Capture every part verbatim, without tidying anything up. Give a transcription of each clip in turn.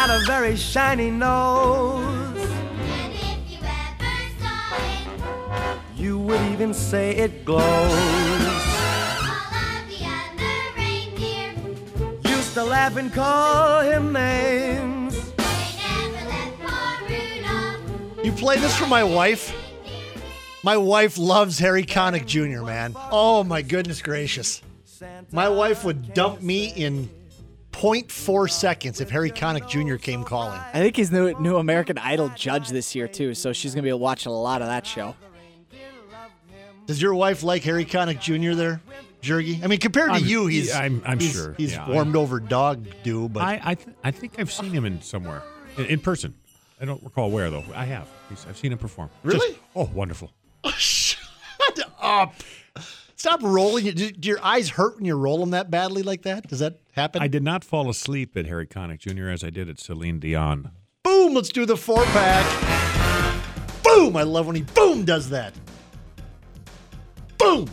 got a very shiny nose. And if you ever saw it, You would even say it glows. all of the other reindeer, Used to laugh and call him names. they never let poor Rudolph. You play this for my wife? My wife loves Harry Connick Junior, man. Oh, my goodness gracious. My wife would dump me in zero point four seconds if Harry Connick Junior came calling. I think he's new new American Idol judge this year too, so she's gonna be watching a lot of that show. Does your wife like Harry Connick Junior there, Jergy? I mean, compared to I'm- you, he's I'm- I'm he's, sure. he's Yeah, warmed over dog do, but I I, th- I think I've seen him in somewhere in, in person. I don't recall where though. I have. He's, I've seen him perform. Really? Just- oh, wonderful. shut up. Stop rolling. Do, do your eyes hurt when you roll them that badly like that? Does that happen? I did not fall asleep at Harry Connick Junior as I did at Celine Dion. Boom, let's do the four pack. Boom, I love when he boom does that. Boom.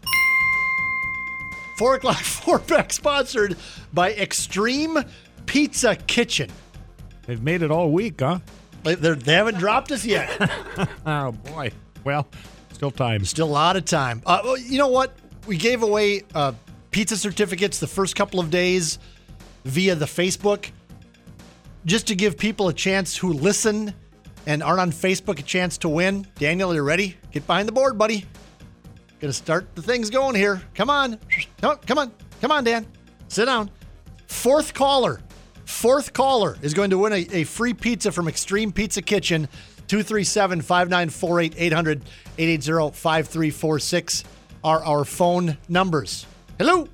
Four o'clock four pack sponsored by Extreme Pizza Kitchen. They've made it all week, huh? They, they're- they haven't dropped us yet. Oh boy. Well, still time. Still a lot of time. Uh, well, you know what? We gave away uh, pizza certificates the first couple of days via the Facebook, just to give people a chance who listen and aren't on Facebook a chance to win. Daniel, you ready? Get behind the board, buddy. Gonna start the things going here. Come on. Come on, come on. Come on, Dan. Sit down. Fourth caller. Fourth caller is going to win a, a free pizza from Extreme Pizza Kitchen. two three seven, five nine four eight, eight hundred, eight eight zero, five three four six are our phone numbers. Hello.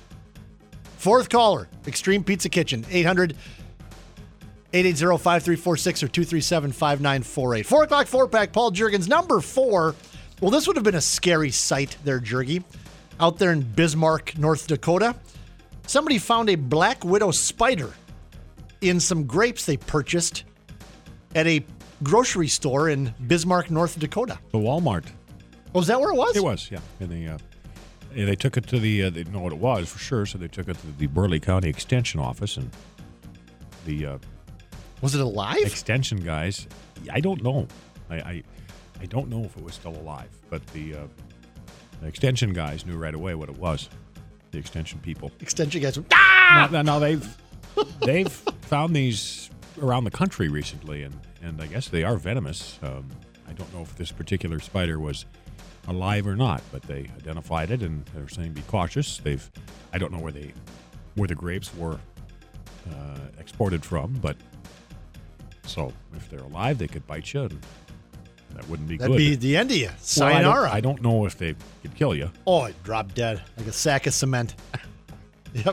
Fourth caller, Extreme Pizza Kitchen, eight hundred, eight eight zero, five three four six or two three seven, five nine four eight. Four o'clock four pack, Paul Juergens, number four. Well, this would have been a scary sight there, Jergy. Out there in Bismarck, North Dakota, somebody found a black widow spider in some grapes they purchased at a grocery store in Bismarck, North Dakota. The Walmart. Oh, is that where it was? It was, yeah. And they, uh, yeah, they took it to the, uh, they know what it was for sure, so they took it to the Burley County Extension Office, and the uh, Was it alive? Extension guys, I don't know. I, I I don't know if it was still alive, but the, uh, the Extension guys knew right away what it was. The Extension people. Extension guys. went, Ah! Now, now they've they've found these around the country recently, and, and I guess they are venomous. Um, I don't know if this particular spider was alive or not, but they identified it, and they're saying be cautious. They've I don't know where they where the grapes were uh, exported from, but so if they're alive, they could bite you, and that wouldn't be That'd good. be the end of you. Well, I don't- Sayonara. I don't know if they could kill you. Oh, it dropped dead like a sack of cement. Yep.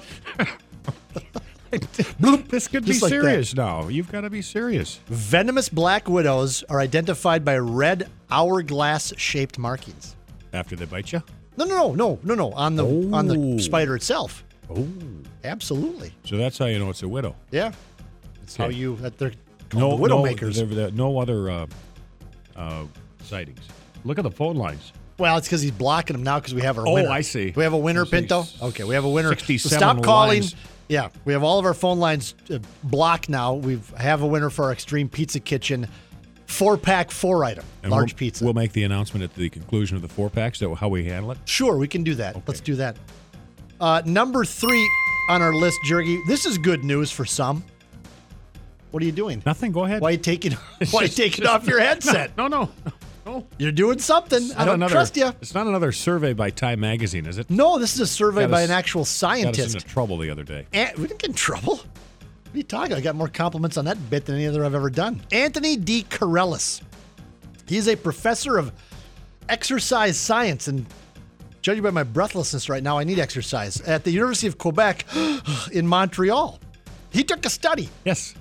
This could Just be like serious now. You've got to be serious. Venomous black widows are identified by red hourglass-shaped markings. After they bite you? No, no, no, no, no, no. On the on the Oh. spider itself. Oh. Absolutely. So that's how you know it's a widow. Yeah. That's how Okay. you. That they're called the widow no, makers. there- there- no other uh, uh, sightings. Look at the phone lines. Well, it's because he's blocking them now because we have our Oh, winner. I see. We have a winner, I see. Pinto? Okay, we have a winner. So sixty-seven stop calling. lines. Yeah, we have all of our phone lines uh, blocked now. We have a winner for our Extreme Pizza Kitchen four-pack, four-item, And large we'll, pizza. We'll make the announcement at the conclusion of the four pack. So how we handle it? Sure, we can do that. Okay. Let's do that. Uh, number three on our list, Jergy. This is good news for some. What are you doing? Nothing. Go ahead. Why are you taking, why are you just- taking off your headset? No, no, no. You're doing something. It's I not don't another, trust you. It's not another survey by Time Magazine, is it? No, this is a survey Got by us- an actual Got us scientist. into trouble the other day. An- we didn't get in trouble. What are you talking? I got more compliments on that bit than any other I've ever done. Anthony D. Corellis. He's a professor of exercise science, and judging by my breathlessness right now, I need exercise, at the University of Quebec in Montreal. He took a study. Yes.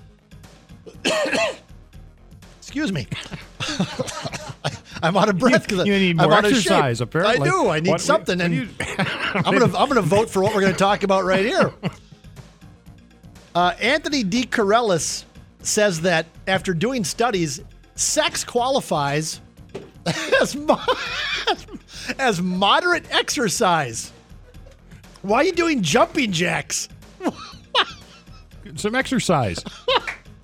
Excuse me. I'm out of breath because You need I'm more out of exercise, shape. apparently. I do. I need What- something, what and do you- I'm gonna I'm gonna vote for what we're gonna talk about right here. Uh, Anthony D. Corellis says that after doing studies, sex qualifies as mo- as moderate exercise. Why are you doing jumping jacks? Some exercise.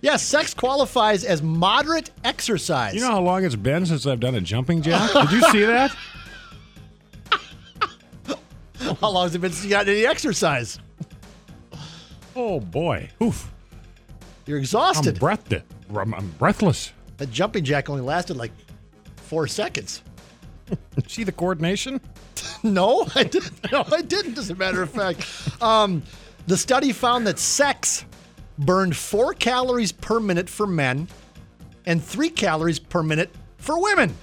Yeah, sex qualifies as moderate exercise. You know how long it's been since I've done a jumping jack? Did you see that? How long has it been since you got any exercise? Oh, boy. Oof. You're I'm, exhausted. breathed it. I'm, I'm breathless. That jumping jack only lasted like four seconds. See the coordination? No, I didn't. No, I didn't, as a matter of fact. Um, the study found that sex burned four calories per minute for men and three calories per minute for women.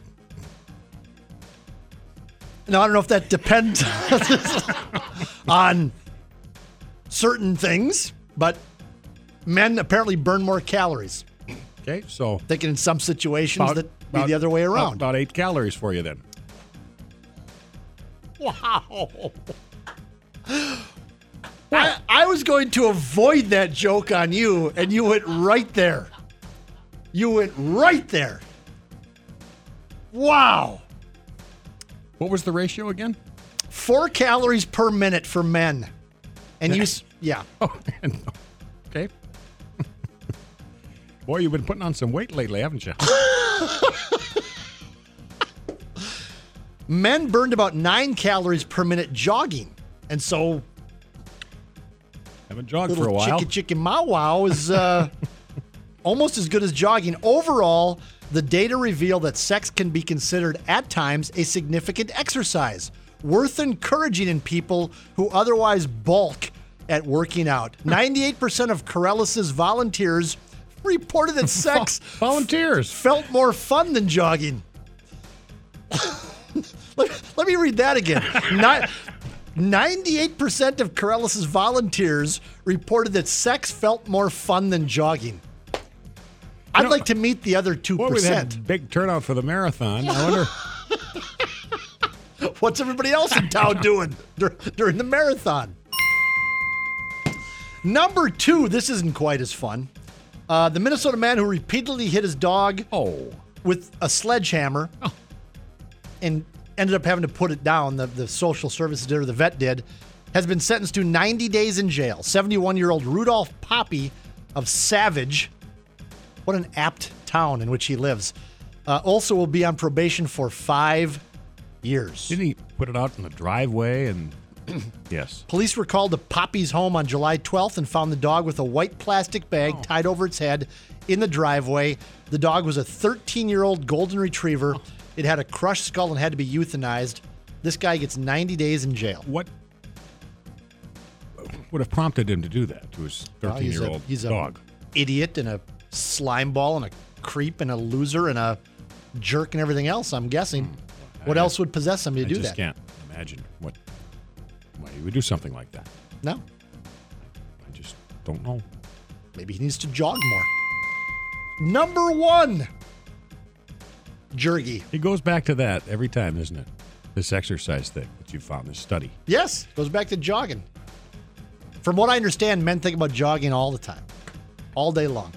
Now, I don't know if that depends on certain things, but men apparently burn more calories. Okay, so Thinking in some situations about, that be about- the other way about- around. About eight calories for you then. Wow. I, I was going to avoid that joke on you, and you went right there. You went right there. Wow. What was the ratio again? Four calories per minute for men. And you, s- yeah. Oh, okay. Boy, you've been putting on some weight lately, haven't you? Men burned about nine calories per minute jogging. And so, Haven't jogged for a little while. chicken chicken mau wow is uh, almost as good as jogging. Overall, the data reveal that sex can be considered at times a significant exercise, worth encouraging in people who otherwise balk at working out. ninety-eight percent of Corellis's volunteers reported that sex Volunteers. felt more fun than jogging. let, let me read that again. Not, ninety-eight percent of Corellis's volunteers reported that sex felt more fun than jogging. I'd know, like to meet the other two Boy, we had percent. big turnout for the marathon. I wonder. What's everybody else in town doing dur- during the marathon? Number two, this isn't quite as fun. Uh, the Minnesota man who repeatedly hit his dog Oh, with a sledgehammer and ended up having to put it down, the, the social services did, or the vet did, has been sentenced to ninety days in jail. seventy-one-year-old Rudolph Poppy of Savage, what an apt town in which he lives, uh, also will be on probation for five years. didn't he put it out in the driveway? And yes. Police were called to Poppy's home on July twelfth and found the dog with a white plastic bag Oh. tied over its head in the driveway. The dog was a thirteen-year-old golden retriever. It had a crushed skull and had to be euthanized. This guy gets ninety days in jail. What would have prompted him to do that to his Well, he's a- thirteen-year-old he's a dog? idiot and a slime ball and a creep and a loser and a jerk and everything else, I'm guessing. What I- else would possess him to I do just that? can't imagine what why he would do something like that. No. I just don't know. Maybe he needs to jog more. Number one. Jergy. It goes back to that every time, isn't it? This exercise thing that you found, this study. Yes, goes back to jogging. From what I understand, men think about jogging all the time, all day long.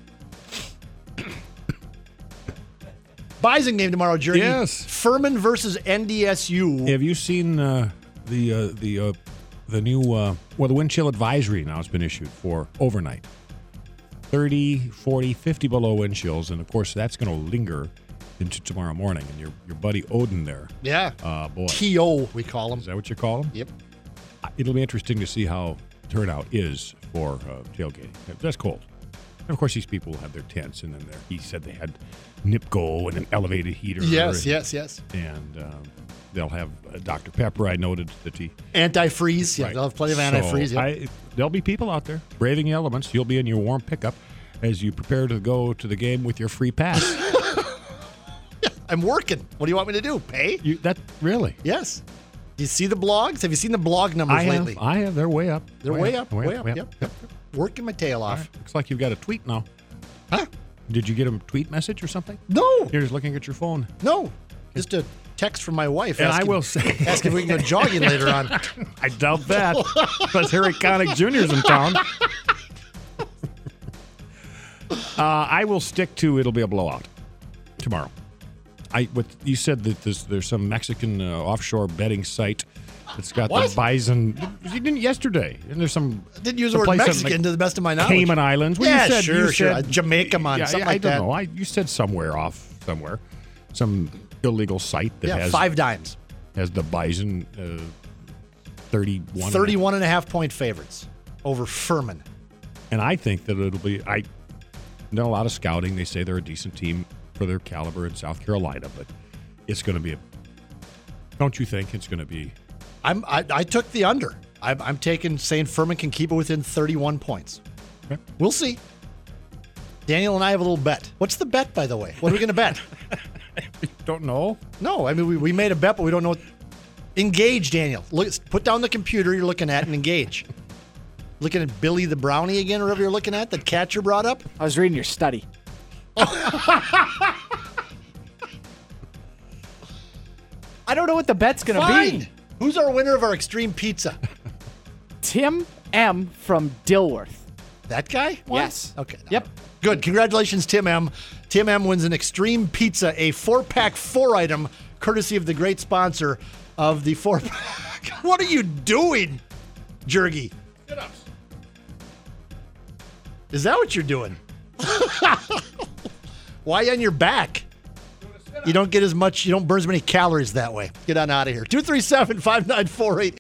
Bison game tomorrow, Jerry. Yes. Furman versus N D S U. Have you seen uh, the uh, the uh, the new uh, well the wind chill advisory now has been issued for overnight? thirty, forty, fifty below wind chills, and of course that's going to linger into tomorrow morning. And your your buddy Odin there, Yeah. uh, boy, T O, we call him. is that what you call him? Yep. It'll be interesting to see how turnout is for uh, tailgating. That's cold. And of course, these people have their tents, and then there. He said they had Nipco and an elevated heater. Yes, and, yes, yes. And um, they'll have uh, Doctor Pepper. I noted that he. Antifreeze. Yeah, Right. they'll have plenty of So antifreeze. Yep. I, there'll be people out there braving the elements. You'll be in your warm pickup as you prepare to go to the game with your free pass. I'm working. What do you want me to do? Pay? you, that really? Yes. Do you see the blogs? Have you seen the blog numbers I have. lately? I have. They're way up. They're way, up, way up. Yep. yep. Working my tail All off. right. Looks like you've got a tweet now. Huh? Did you get a tweet message or something? No, You're just looking at your phone. no. Just a text from my wife. And I asking, will say- asking if we can go jogging later on. I doubt that. Plus, Harry Connick Junior's in town. uh, I will stick to it'll be a blowout tomorrow. I what you said that there's, there's some Mexican uh, offshore betting site It's got What? the bison. You didn't yesterday. And there's some. I didn't use the the word place in, Mexican like, to the best of my knowledge. Cayman Islands. Well, yeah, you said, sure, you sure. said- Jamaica, man, Yeah, something I, like I don't that. know. I, you said somewhere off somewhere, some illegal site that Yeah, has five dimes. has the bison uh, thirty-one. thirty-one and a half point favorites over Furman. And I think that it'll be. I done a lot of scouting. They say they're a decent team for their caliber in South Carolina, but it's going to be a. Don't you think it's going to be? I'm, I, I took the under. I'm, I'm taking saying Furman can keep it within thirty-one points. Okay. We'll see. Daniel and I have a little bet. What's the bet, by the way? What are we going to bet? Don't know. No, I mean, we, we made a bet, but we don't know. What, engage, Daniel. Look, put down the computer you're looking at and engage. Looking at Billy the Brownie again, or whatever you're looking at, that catcher brought up? I was reading your study. I don't know what the bet's going to Fine. be. Who's our winner of our extreme pizza? Tim M. from Dilworth. That guy? won? Yes. Okay. no. Yep. Good. Congratulations, Tim M. Tim M wins an extreme pizza, a four-pack, four-item, courtesy of the great sponsor of the four-pack. What are you doing, Jergy? Sit-ups. Is that what you're doing? Why on your back? You don't get as much, you don't burn as many calories that way. Get on out of here. two three seven, five nine four eight.